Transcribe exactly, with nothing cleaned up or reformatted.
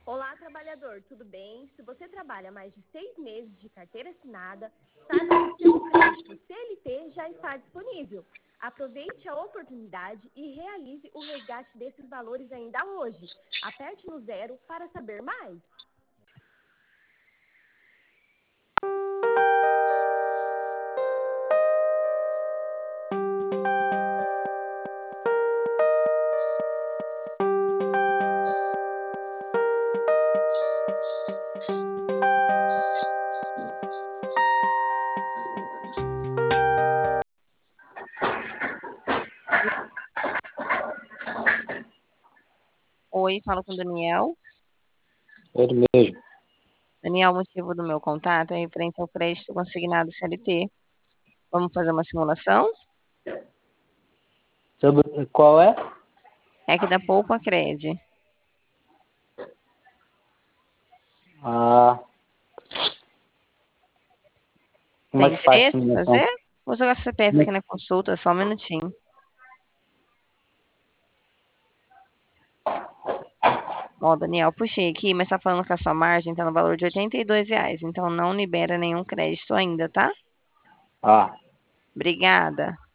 Olá, trabalhador, tudo bem? Se você trabalha mais de seis meses de carteira assinada, saiba que seu crédito C L T já está disponível. Aproveite a oportunidade e realize o resgate desses valores ainda hoje. Aperte no zero para saber mais. Oi, falo com o Daniel. Ele mesmo. Daniel, o motivo do meu contato é referente ao crédito consignado C L T. Vamos fazer uma simulação? Sobre qual é? É aqui da Poupa Cred. Ah, como é Tem que faz a interesse em simulação? fazer? Vou jogar seu C P F Como é aqui na consulta, só um minutinho. Ó, Daniel, puxei aqui, mas tá falando que a sua margem tá no valor de oitenta e dois reais, então não libera nenhum crédito ainda, tá? Ah. Obrigada.